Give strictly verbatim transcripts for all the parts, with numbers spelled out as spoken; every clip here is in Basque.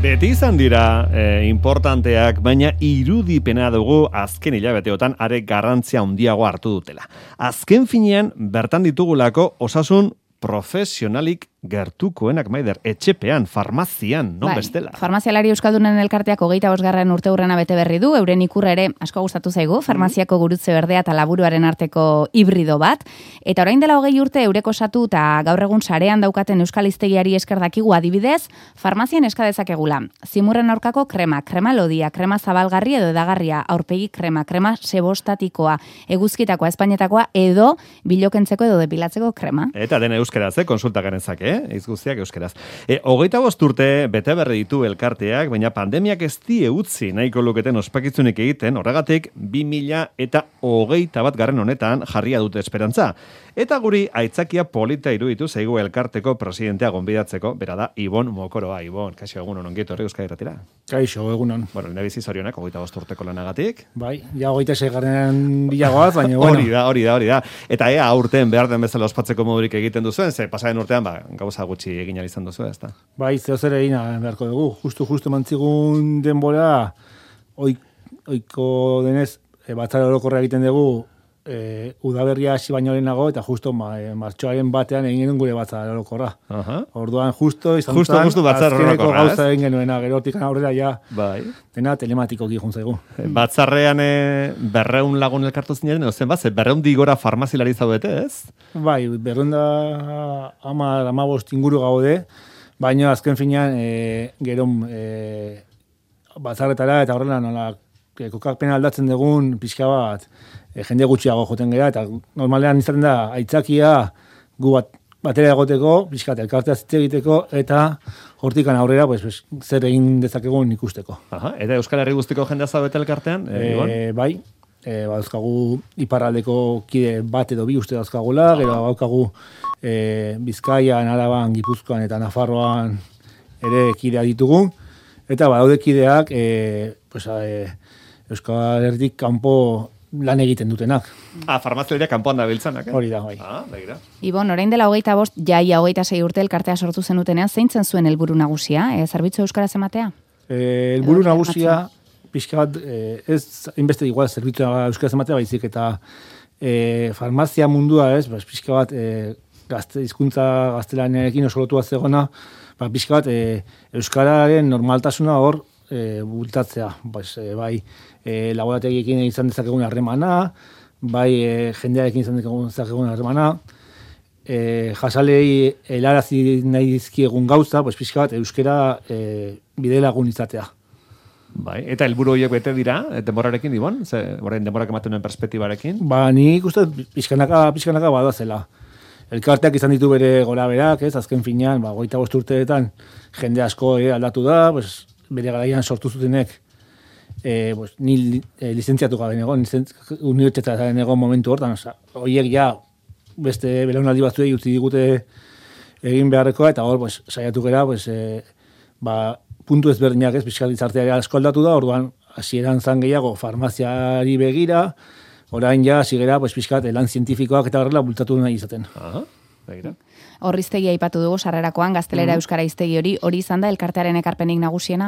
Beti izan dira eh, importanteak, baina irudipena dugu azken hilabeteotan are garrantzia handiago hartu dutela. Azken finean bertan ditugulako osasun profesionalik gertukoenak, Maider, etxepean, farmazian, non bai, bestela. Farmazialari Euskaldunen elkarteak hogeita bosgarren urte hurrena bete berri du, euren ikurra ere asko gustatu zaigu, farmaziako gurutze berdea eta laburuaren arteko hibrido bat, eta orain dela hogei urte eureko osatu eta gaur egun sarean daukaten euskal hiztegiari esker dakigu adibidez, farmazian eska dezakegula. Zimurren aurkako krema, krema lodia, krema zabalgarri edo edagarria, aurpegi krema, krema sebostatikoa, eguzkitakoa, espainetakoa, edo bilokentzeko edo depilatzeko krema. Eta dena euskeraz, eh? Konsulta genezake, eh? Izguztiak euskeraz. E, hogeita bost urte bete berri ditu elkarteak, baina pandemiak ez die utzi nahiko luketen ospakitzunik egiten, horregatik bi mila eta hogeita bat garren honetan jarria dute esperantza. Eta guri aitzakia polita iruditu zaigu elkarteko presidentea gonbidatzeko, bera da Ibon Mokoroa. Ibon, kaixo egunon ongitu horri Euskadi Irratira. Kaixo egunon. Bueno, lehenbizi zorionak hogeita bost urteko lanagatik. Bai, ja hogeita seigarren bilagoaz, baina bueno. Hori da, hori da, hori da. Eta ea aurten behar den bezala ospatzeko modurik egiten duzuen, ze pasaren urtean ba, gauza gutxi egin ahal izan duzu, ezta? Bai, zeo zer egin beharko dugu. Justu, justu mantzigun denbora, oik, oiko denez, e, batzara orokorra egiten dugu, e, udaberria hasi baino lehenago, eta justo ma, e, martxoaren batean egin genuen gure batzara orokorra. Uh-huh. Orduan, justo, izan justo, zan, justo azkeneko gauza egin genuena, gero hortik aurrera ja, bai. Dena telematikoki jun zaigu. Batzarrean e, berreun lagun elkartu zinaren, edo zen bat, berreun digora farmazilari zaudete, ez? Bai, berreun da ama, ama bost inguru gaude, baina azken finean e, gero e, batzarretara eta horrela nola e, kokapena aldatzen dugun pixka bat e, jende gutxiago joten gera, eta normalean izaten da aitzakia gu bat batera egoteko, pixka elkartea zitze egiteko, eta hortikan aurrera pues, pues, zer egin dezakegun ikusteko. Aha, eta Euskal Herri guztiko jendea zaudete elkartean? E, e, bai, e, dauzkagu iparraldeko kide bat edo bi uste dauzkagula, gero daukagu e, Bizkaian, Araban, Gipuzkoan eta Nafarroan ere kidea ditugu, eta badaude kideak e, pues, e, Euskal Herrik kanpo lan egiten dutenak. Ah, farmazioa kanpoan da biltzanak, eh? Hori da, bai. Ah, begira. Ibon, orain dela hogeita bost, jaia hogeita sei urte elkartea sortu zenutenean, zeintzen zuen helburu nagusia, e, zerbitzu euskaraz ematea? E, helburu nagusia, pixka bat, e, ez inbeste igual zerbitzu euskaraz ematea, baizik eta e, farmazia mundua, ez, bas, pixka bat, e, gazte, hizkuntza gaztelaniarekin oso lotua zegona, ba, pixka bat, e, euskararen normaltasuna hor e, bultatzea, bas, e, bai, e, laborategiekin izan dezakegun harremana, bai e, jendearekin izan dezakegun harremana, e, jasalei helarazi nahi dizkiegun gauza, pues pixka bat euskera e, bide lagun izatea. Bai, eta helburu horiek bete dira, denborarekin, Ibon? Ze, orain denborak ematen duen perspektibarekin? Ba, ni ikusten pixkanaka, pixkanaka badazela. Elkarteak izan ditu bere gora berak, ez, azken finean, ba, goita bost urteetan jende asko e, aldatu da, pues, bere garaian sortu zutenek, e, pues, ni e, lizentziatu gaben egon, unibertsitatearen egon momentu hortan, oza, horiek ja beste belaunaldi batzuei utzi digute egin beharrekoa, eta hor, pues, saiatu gera, pues, e, ba, puntu ezberdinak ez, pixka gizarteari asko aldatu da, orduan, hasieran zan gehiago farmaziari begira, orain ja, zigera, pues, pixkat, lan zientifikoak eta horrela bultatu nahi izaten. Aha, begira. Horriztegi aipatu dugu sarrerakoan, gaztelera mm-hmm. euskara hiztegi hori, hori izan da elkartearen ekarpenik nagusiena?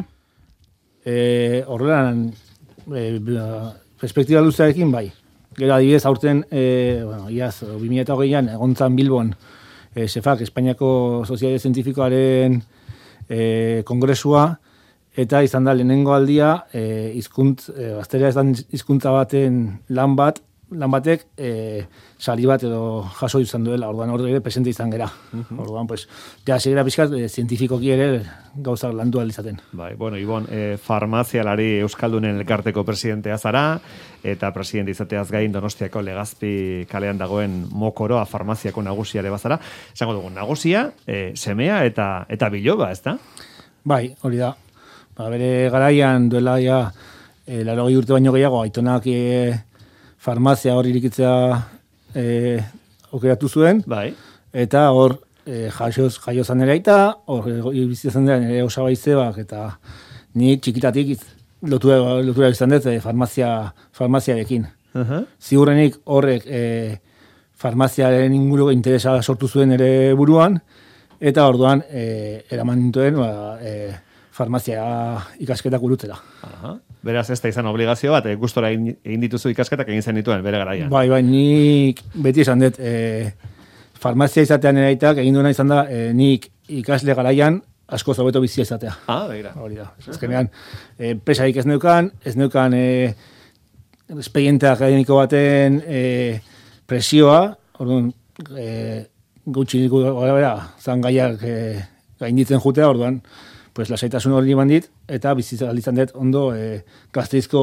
E, horrela, e, perspektiba luzearekin bai. Gero adibidez, aurten, e, bueno, iaz, bi mila hogeian, egontzan Bilbon, e, Sefak, Espainiako Soziedade Zientifikoaren e, kongresua, eta izan da lehenengo aldia, e, izkunt, e, gaztelera ez da hizkuntza baten lan bat, lan batek e, sari bat edo jaso izan duela, orduan hor ere presente izan gera. Uh-huh. Orduan, pues, ja, segera pixkat, e, zientifikoki ere gauzak landu alizaten. Bai, bueno, Ibon, e, farmazialari Euskaldunen elkarteko presidentea zara, eta presidente izateaz gain Donostiako Legazpi kalean dagoen Mokoroa farmaziako nagusiare bazara. Esango dugu, nagusia, e, semea eta eta biloba, ez da? Bai, hori da. Ba, bere garaian duela ja, e, larogei urte baino gehiago, aitonak e, farmazia hor irikitzea e, okeratu zuen, bai. Eta hor e, jaioz, jaiozan ere aita, hor bizizan dira nire osaba izebak, eta ni txikitatik lotura, lotura izan dut e, farmazia, farmaziarekin. Uh-huh. Ziurrenik horrek e, farmaziaren inguru interesa sortu zuen ere buruan, eta orduan e, eraman nintuen ba, e, farmazia ikasketak burutzera. Aha. Beraz, ez da izan obligazio bat, e, gustora egin, egin dituzu ikasketak egin zen dituen, bere garaian. Bai, bai, nik beti esan dut, e, farmazia izatean eraitak, egin duena izan da, e, nik ikasle garaian asko hobeto bizia izatea. Ah, begira. Hori da. Azkenean, e, pesarik ez neukan, ez neukan e, espediente akademiko baten e, presioa, orduan, e, gutxi gara bera, zan gaiak e, gainditzen jutea, orduan, pues lasaitasun hori bandit, eta bizitza izan dut ondo e, Gasteizko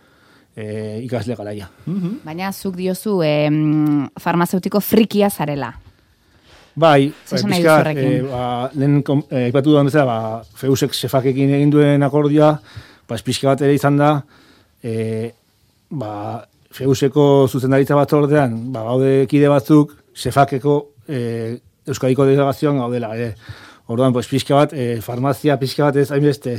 e, ikasle garaia. Mm-hmm. Baina zuk diozu e, farmazeutiko frikia zarela. Bai, Zesan bai nahi duzu horrekin? e, ba, lehen e, ipatu duan bezala, ba, Feusek sefakekin egin duen akordioa, ba, pixka bat ere izan da, e, ba, Feuseko zuzendaritza batzordean, ba, gaude kide batzuk, sefakeko e, Euskadiko delegazioan gaudela, e, orduan, pues, pixka bat, e, farmazia pixka bat ez hainbeste,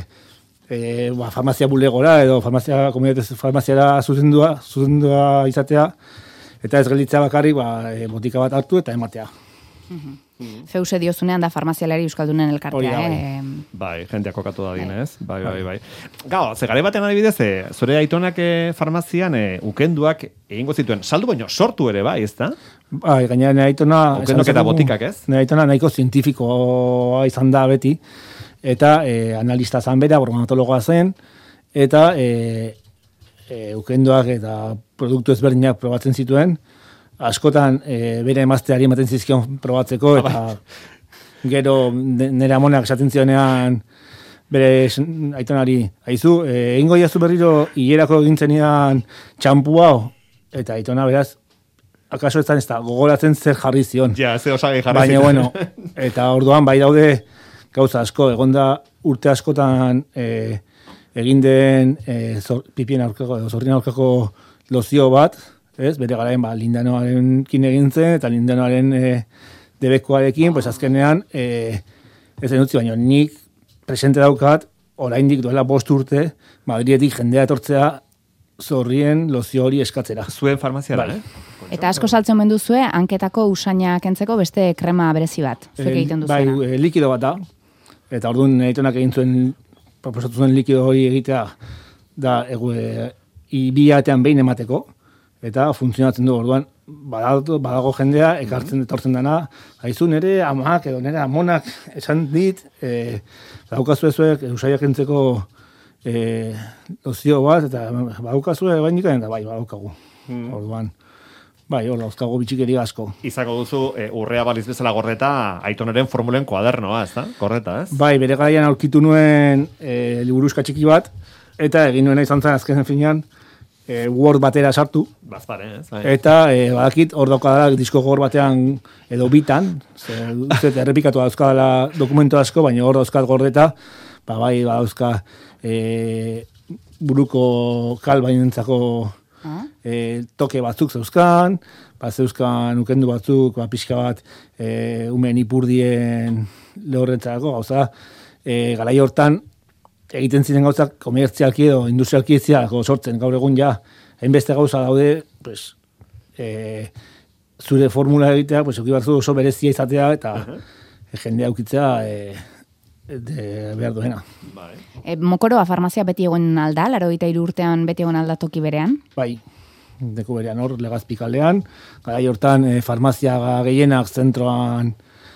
e, ba, farmazia bulegora edo farmazia, komunitatez farmaziara zuzendua, zuzendua izatea, eta ez gelditzea bakarrik, ba, e, botika bat hartu eta ematea. Mm-hmm. Mm-hmm. Feuse diozunean da farmazialari euskaldunen elkartea, bai. eh? Bai, jendeak kokatu da dinez. Bai, bai, bai. Gau, ze gare batean adibidez, e, zure aitonak e, farmazian e, ukenduak egingo zituen, saldu baino sortu ere, bai, ez da? Bai, gainera nire aitona... Ukendok eta botikak, ez? Nire aitona nahiko zientifikoa izan da beti, eta e, analista zan bera, bromatologoa zen, eta e, e, ukendoak eta produktu ezberdinak probatzen zituen, askotan e, bere emazteari ematen zizkion probatzeko, eta gero nire amonak esaten zionean bere aitonari, haizu, e, egingo jazu berriro hilerako egintzen idan txampu hau, eta aitona beraz, akaso ez da, ez da, gogoratzen zer jarri zion. Ja, ze osagi jarri zion. Baina, bueno, eta orduan bai daude gauza asko, egonda urte askotan e, egin den e, zor, pipien aurkako, zorrien aurkako lozio bat, ez, bere garaen, ba, lindanoarekin egin zen, eta lindanoaren e, debekoarekin, pues azkenean, e, ez den utzi, baina nik presente daukat, oraindik duela bost urte, Madrietik jendea etortzea zorrien lozio hori eskatzera. Zuen farmaziara, Bai. eh? Eta asko saltzen mendu zue, hanketako usaina kentzeko beste krema berezi bat. Zuek egiten duzuena. Bai, e, likido bat da, eta orduan aitonak egin zuen, proposatu zuen likido hori egitea, da, egu, e, ibiatean behin emateko, eta funtzionatzen du orduan, badago, badago jendea, ekartzen etortzen dana, haizu nere amak edo nere amonak esan dit, e, badaukazu ezuek, usaiak entzeko e, lozio bat, eta badaukazu bainik, eta bai, badaukagu. Mm. Orduan, bai, hor dauzkago bitxikeri asko. Izango duzu, e, urrea baliz bezala gordeta, aitonaren formulen kuadernoa, ez da? Gordeta, ez? Bai, bere garaian aurkitu nuen e, liburuska txiki bat, eta egin nuena izan zen azken finean, E, Word batera sartu. Bazpare, ez? Bai. Eta e, badakit hor daukadala disko gogor batean edo bitan, ze, uzet, errepikatu dauzkadala dokumento asko, baina hor dauzkat gordeta, ba, bai, dauzka e, buruko kal bainentzako e, toke batzuk zeuzkan, ba, zeuzkan ukendu batzuk, ba, pixka bat e, umen ipurdien lehorrentzako, gauza, e, garai hortan, egiten ziren gauzak komertzialki edo industrialki zialako sortzen, gaur egun ja, hainbeste gauza daude, pues, e, zure formula egitea, pues, euki barzu oso berezia izatea, eta uh -huh. jendea eukitzea e, de, behar duena. Bai. E, mokoroa farmazia beti egon alda, laro eta hiru urtean beti egon alda toki berean? Bai, deku berean hor, legazpikaldean, garai hortan e, farmazia gehienak zentroan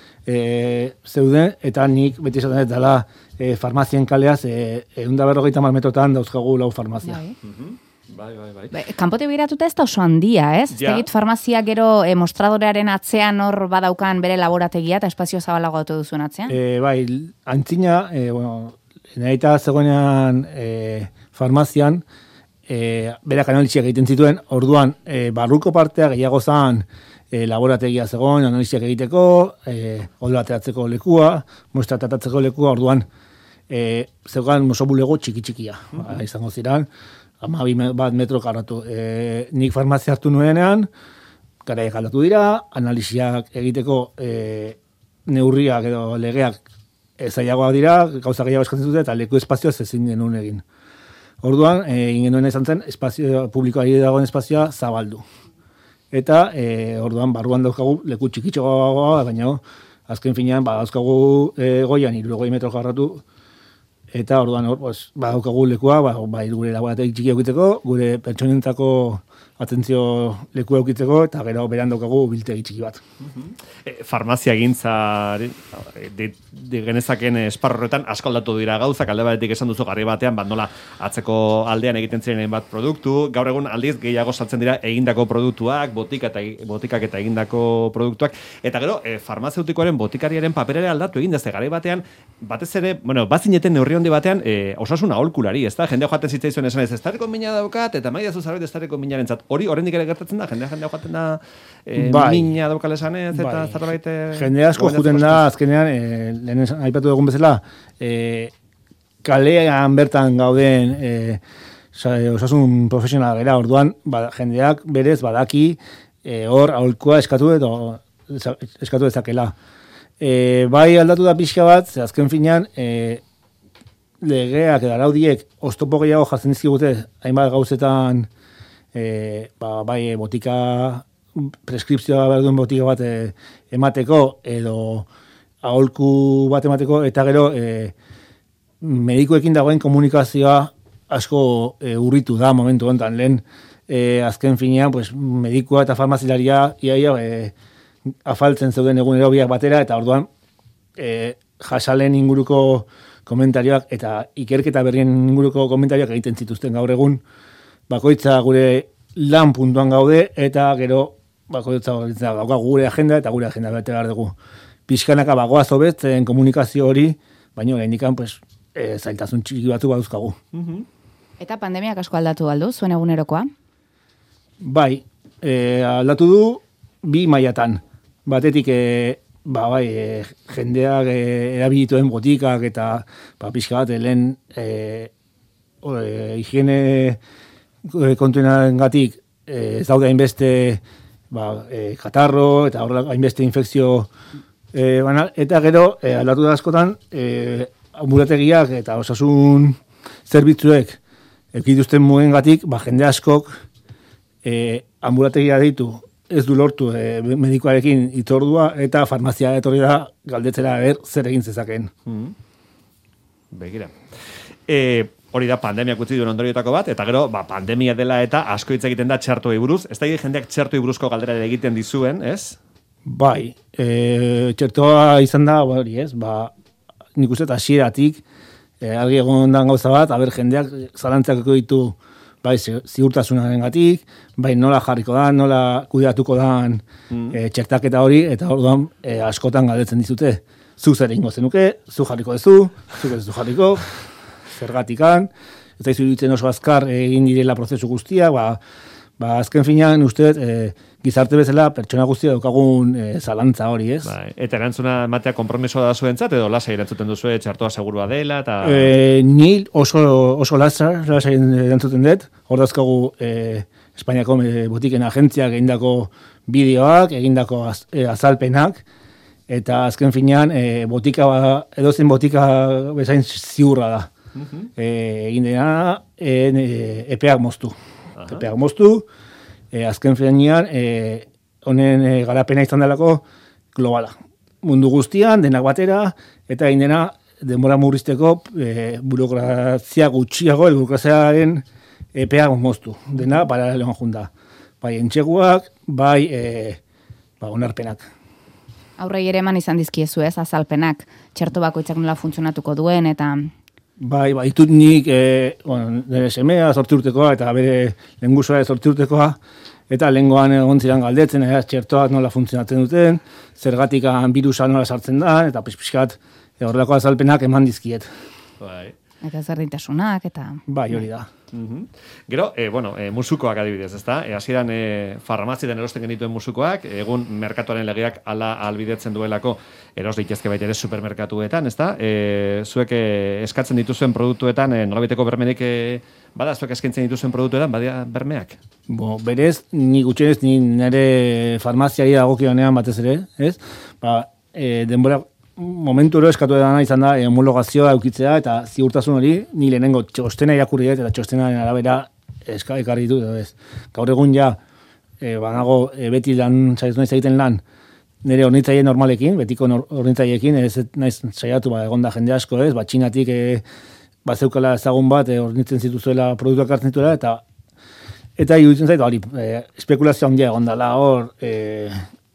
e, zeuden, eta nik beti esaten ez dela, E, farmazien kaleaz, e, egun da berrogeita mar metrotan dauzkagu lau farmazia. Bai. Bai, bai, bai. Ba, kanpote begiratuta ez da oso handia, ez? Ja. Tegit farmazia gero e, mostradorearen atzean hor badaukan bere laborategia eta espazio zabalago auto duzuen atzean? E, bai, antzina, e, bueno, nahi zegoenean e, farmazian, e, berak analiziak egiten zituen, orduan, e, barruko partea gehiago zan, E, laborategia zegoen, analiziak egiteko, e, odol ateratzeko lekua, muestra tratatzeko lekua, orduan, e, zeugan oso bulego txiki-txikia, ba, izango ziren, amabi bat metro karratu. E, nik farmazia hartu nuenean, garaiak aldatu dira, analiziak egiteko e, neurriak edo legeak ezaiagoa dira, gauza gehiago eskatzen dute, eta leku espazioa ezin genuen egin. Orduan, e, egin genuen izan zen, espazio, publikoari dagoen espazioa zabaldu. Eta e, orduan barruan dauzkagu leku txikitxoa, baina azken finean ba, dauzkagu e, goian hirurogei metro karratu eta orduan hor, pues, badaukagu lekua, ba, bai gure laborategi txiki eukiteko, gure pertsonentzako atentzio leku eukitzeko, eta gero beran daukagu biltegi txiki bat. E, farmazia gintza de, de genezaken esparroretan asko aldatu dira gauzak, alde batetik esan duzu garri batean, bat nola atzeko aldean egiten ziren bat produktu, gaur egun aldiz gehiago saltzen dira egindako produktuak, botika eta, botikak eta egindako produktuak, eta gero e, farmazeutikoaren botikariaren paperera aldatu egin dezte garri batean, batez ere, bueno, bazineten neurri handi batean, e, osasun aholkulari, ez da? Jendea joaten zitzaizuen esan ez, ez tareko mina daukat, eta maia zuzarbet ez tareko minaren zat. Hori, horrendik ere gertatzen da, jendea jendea joaten da e, bai. Mina daukal esan ez, eta bai. Zerbait... Jende asko juten da, azkenean, e, lehen aipatu dugun bezala, e, kalean bertan gauden e, osasun profesional gara, orduan, ba, jendeak berez badaki e, hor aholkua eskatu edo eskatu dezakela. E, bai aldatu da pixka bat, ze azken finean, e, legeak edo araudiek oztopo gehiago jartzen dizkigute, hainbat gauzetan, e, ba, bai botika, preskripzioa behar duen botika bat e, emateko, edo aholku bat emateko, eta gero e, medikuekin dagoen komunikazioa asko e, urritu da momentu honetan, lehen e, azken finean, pues, medikua eta farmazilaria iaia e, afaltzen zeuden egunero biak batera, eta orduan e, jasalen inguruko komentarioak eta ikerketa berrien inguruko komentarioak egiten zituzten gaur egun, bakoitza gure lan puntuan gaude, eta gero bakoitza dauka gure agenda, eta gure agenda bete behar dugu. Pixkanaka bagoaz hobetzen komunikazio hori, baina gaindikan pues, e, zailtasun txiki batu baduzkagu. Mm-hmm. Eta pandemiak asko aldatu aldu, zuen egunerokoa? Bai, e, aldatu du bi mailatan. Batetik, e, ba, bai, e, jendeak e, erabilituen botikak eta ba, pixka bat, lehen e, o, e, higiene kontuenaren gatik e, ez daude hainbeste ba, e, katarro eta horrela hainbeste infekzio e, banal, eta gero e, aldatu da askotan e, ambulategiak eta osasun zerbitzuek ekituzten muen gatik, ba, jende askok e, ambulategia deitu ez du lortu e, medikoarekin itordua eta farmazia etorri da galdetzera ber zer egin zezaken. Mm. Begira. E, hori da pandemiak utzi duen ondorioetako bat, eta gero ba, pandemia dela eta asko hitz egiten da txertoei buruz. Ez da jendeak txertoei buruzko galdera egiten dizuen, ez? Bai, e, txertoa izan da, hori ez, ba, nik uste eta hasieratik e, argi egon dan gauza bat, aber jendeak zalantzako ditu bai ziurtasunaren gatik, bai nola jarriko da, nola kudeatuko dan mm. e, txertaketa hori, eta orduan e, askotan galdetzen dizute, zu zer egingo zenuke, zu jarriko dezu, zu ez du jarriko, zergatikan, eta izu ditzen oso azkar egin direla prozesu guztia, ba, ba azken finean uste e, gizarte bezala pertsona guztia daukagun e, zalantza hori, ez? Bai, eta erantzuna matea konpromisoa da zuentzat, edo lasai erantzuten duzu txartoa segurua dela, eta... E, ni oso, oso lasai, lasai erantzuten dut, hor dauzkagu e, Espainiako e, botiken agentziak egindako bideoak, egindako az, e, azalpenak, eta azken finean e, botika, edozen botika bezain ziurra da. Uh-huh. E, egin dena e, e, epeak moztu. Uh-huh. Epeak moztu, e, azken finean e, honen e, garapena izan delako globala. Mundu guztian, denak batera, eta egin dena denbora murrizteko e, burokrazia gutxiago, burokraziaren epeak moztu. Dena paraleloan junta. Bai entxeguak, bai e, ba, onarpenak. Aurrei ere eman izan dizkiezu ez, azalpenak, txerto bakoitzak nola funtzionatuko duen, eta... Bai, bai, itut nik, e, bueno, nire semea zortzi urtekoa, eta bere lengusua zortzi urtekoa, eta lengoan egon ziren galdetzen, e, txertoak nola funtzionatzen duten, zergatikan birusa nola sartzen da, eta pixpiskat e, horrelako azalpenak eman dizkiet. Bai. Eta zerdintasunak, eta... Bai, hori da. Mm-hmm. Gero, e, bueno, e, musukoak adibidez, ezta? E, hasieran e, farmazietan erosten genituen musukoak, egun merkatuaren legeak ala albidetzen duelako eros daitezke baita ere supermerkatuetan, ezta? E, zuek e, eskatzen dituzuen produktuetan, e, nolabiteko bermerik e, bada, zuek eskaintzen dituzuen produktuetan, badia bermeak? Bo, berez, ni gutxenez, ni nire farmaziari dagokionean batez ere, ez? Ba, e, denbora momentu ero eskatu edana izan da e, homologazioa eukitzea eta ziurtasun hori ni lehenengo txostena irakurri dut eta txostenaren arabera eska ekarri dut ez. Gaur egun ja e, banago e, beti lan saiatu naiz egiten lan nire hornitzaile normalekin, betiko hornitzaileekin ez naiz saiatu ba egonda jende asko ez, ba Txinatik e, bat zeukala ezagun bat, e, hornitzen zituzuela, produktuak hartzen zituela, eta eta iruditzen zaitu, hori, e, espekulazio handia egon dela hor, e,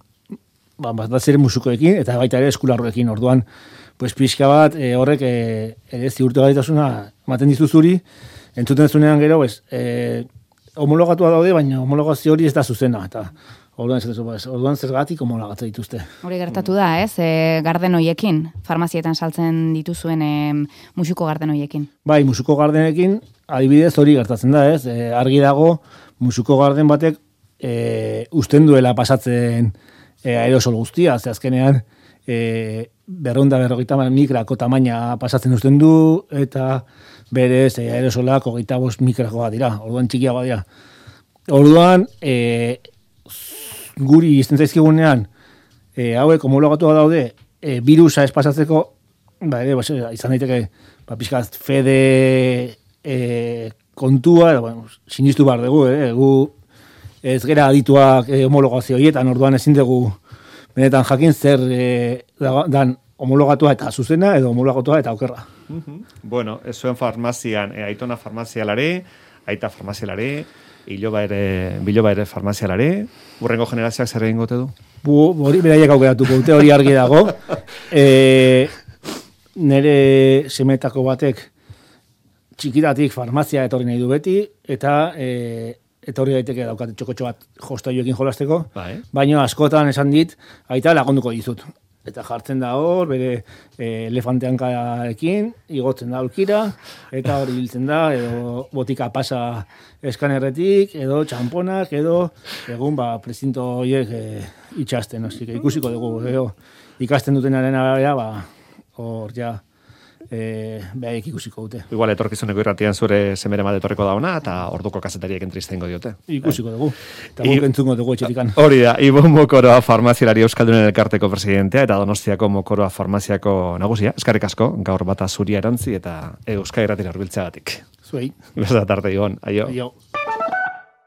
ba, bat ere musukoekin, eta baita ere eskularroekin, orduan, pues pixka bat, e, horrek, e, ere ziurte gaitasuna ematen dizuzuri, entzuten zunean gero, pues, e, homologatua daude, baina homologazio hori ez da zuzena, eta orduan, orduan zergatik homologatze dituzte. Hori gertatu da, ez? E, garden hoiekin, farmazietan saltzen dituzuen e, musuko garden hoiekin. Bai, musuko gardenekin, adibidez hori gertatzen da, ez? E, argi dago, musuko garden batek e, usten duela pasatzen e, aerosol guztia, ze azkenean e, berrunda berrogeita mikrako tamaina pasatzen usten du, eta berez e, aerosolak hogeita bost mikrakoa dira, orduan txikiagoa dira. Orduan, e, guri izten zaizkigunean, e, hauek homologatua daude, e, virusa ez pasatzeko, ba, ere, ba, izan daiteke, ba, pixkaz fede e, kontua, edo, bueno, sinistu behar dugu, eh? Gu ez gera adituak e, homologazio horietan, orduan ezin dugu benetan jakin zer e, dan homologatua eta zuzena, edo homologatua eta okerra. Uh-huh. Bueno, ez zuen farmazian, e, aitona farmazialare, aita farmazialare, iloba ere, biloba ere farmazialare, urrengo generazioak zer egin gote du? Bu, hori beraiek aukeratuko dute, hori argi dago. E, nere semetako batek txikitatik farmazia etorri nahi du beti, eta e, etorri daiteke daukate txokotxo bat jostaioekin jolasteko, bai. Baina askotan esan dit, aita lagunduko dizut. Eta jartzen da hor, bere e, elefanteankarekin, igotzen da aulkira, eta hori biltzen da, edo botika pasa eskanerretik, edo txamponak, edo egun ba, prezinto horiek e, itxasten. Osik, ikusiko dugu, edo, ikasten dutenaren arabera, ba, hor ja, e, behaik ikusiko dute. Igual etorkizuneko irratian zure semere bat etorriko da ona, eta orduko kazetariek entristengo diote. Ikusiko dugu, eta guk entzungo dugu etxetikan. Hori da, Ibon Mokoroa farmazialari Euskaldunen elkarteko presidentea, eta Donostiako Mokoroa farmaziako nagusia. Eskarrik asko, gaur bata zuria erantzi, eta Euskal Irratira hurbiltzeagatik. Zuei. Besta tarte, Ibon. Aio. Aio.